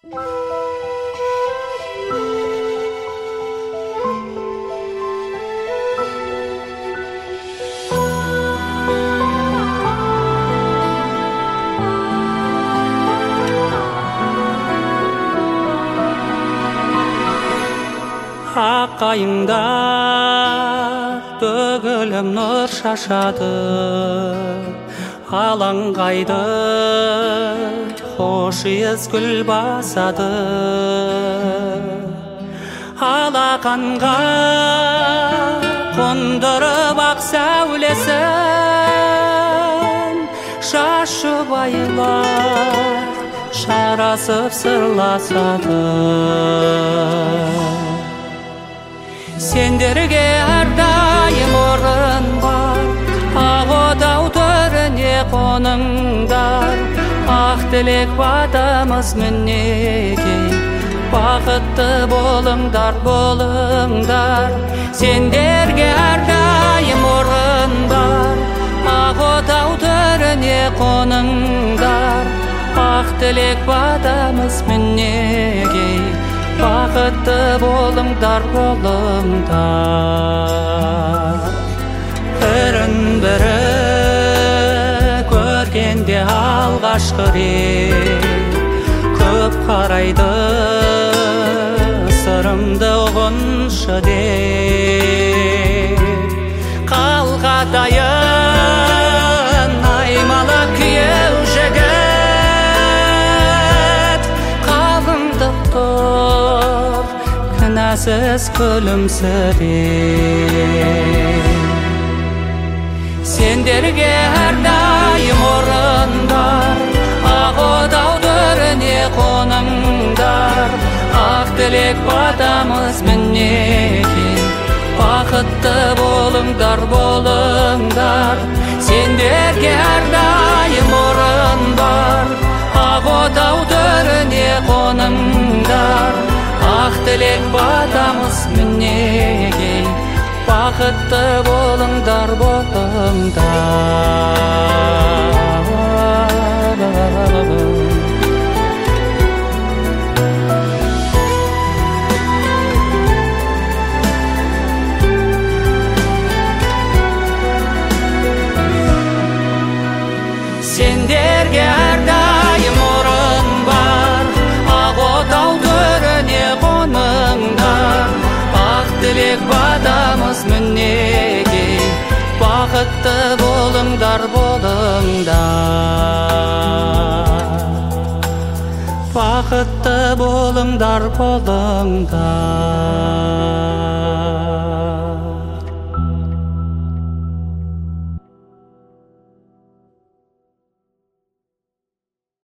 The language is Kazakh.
Аққайыңдар төгілім нұр шашады, алаңғайды хош иіс гүл басады. Алақанға қондырып ақ сәулесін, шашып айлар шарасып сырласады. Сендерге әрдайым орын бар, ақ отау төріне қоныңдар. Ақ тілек батамыз мінекей, бақытты болыңдар, болыңдар. Сендерге әрдайым орын бар, ақ отау төріне қоныңдар. Ақ тілек батамыз мінекей, бақытты болыңдар, болыңдар. Бірін-бірі көргенде алғашқы рет, көп қарайды сырымды ұғыншы деп. Қалғатайын аймалы күйеу жігіт, қалыңдық тұр кінәсіз күлімсіреп. Сендерге әрдайым орын бар, ақ отау төріне қоныңдар. Ақ тілек батамыз мінекей, бақытты болыңдар, болыңдар. Сендерге әрдайым орын бар, ақ отау төріне қоныңдар. Ақ тілек батамыз мінекей, бақытты болыңдар, болыңдар. Сендерге әрдайым орын бар, ақ отау төріне қоныңдар. Ақ тілек батамыз мінекей, бақытты болыңдар, болыңдар. Бақытты болыңдар, болыңдар.